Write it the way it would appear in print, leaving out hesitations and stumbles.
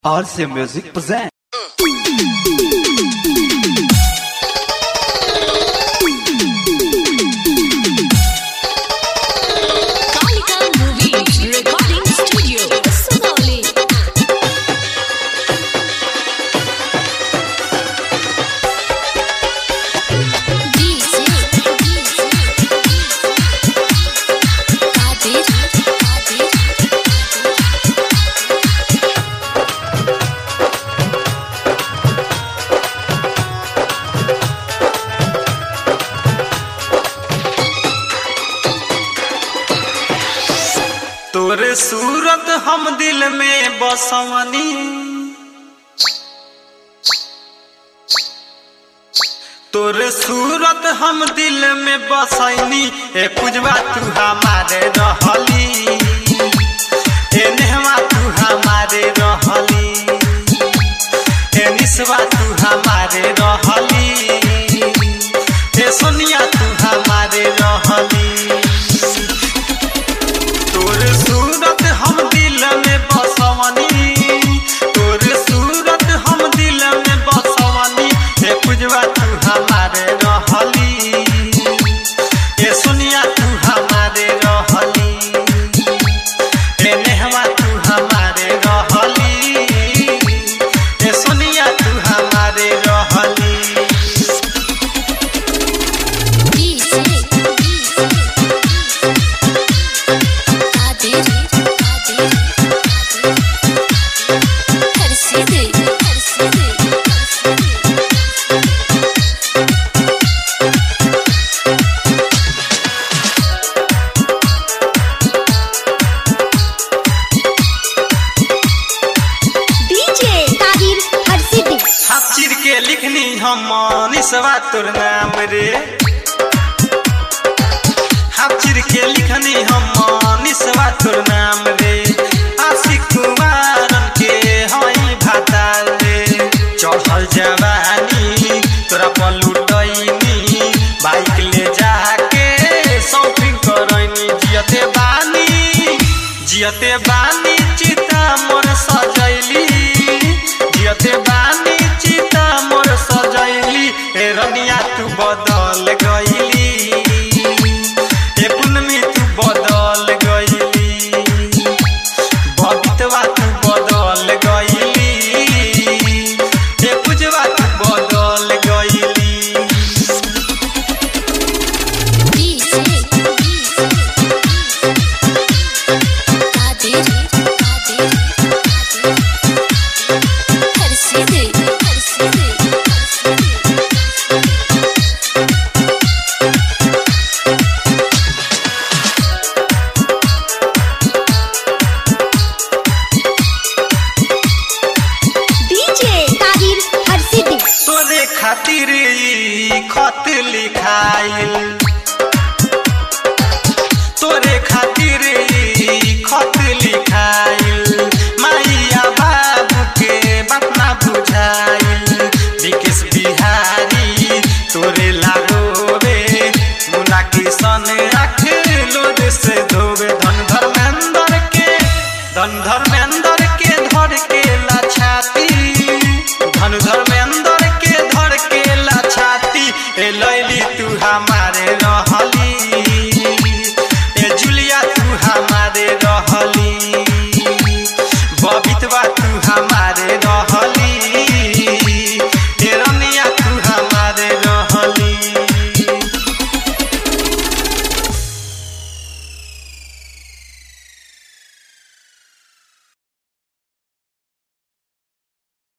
RC Music present. तोरे सूरत हम दिल में बसवनी, तोरे सूरत हम दिल में बसैनी। ए पूजवा तू हमारे रहली, ए नेहवा तू हमारे रहली, ए निसवा तू हमारे रहली, ए सोनिया तू हमारे रहली। तोरे सूरत हम दिल में बसवनी, तोरे सूरत हम दिल में बसवनी। ए पूजवा तू हमारे रहली, ए सोनिया तू हमारे रहली, ए नेहवा तू हमारे रहली, ए सोनिया तू हमारे रहली। चिर के लिखनी हम निसवा तोर नाम रे, हाथ चिर के लिखनी हम निसवा तोर नाम रे। आशिक कुमारन के हई भाता रे, चढ़ल जवानी तोरा पर लुटैनी, बाइक ले जाके शॉपिंग करैनी। जियते बानी चिता मोर सजैली, जियते बानी चिता मोर सजैली। ए रनिया तू बदल गईली, ए पुनमी तू बदल गईली, बबीतवा तू बदल गईली, ए पूजवा तू बदल गईली। खातिर खत लिखाइल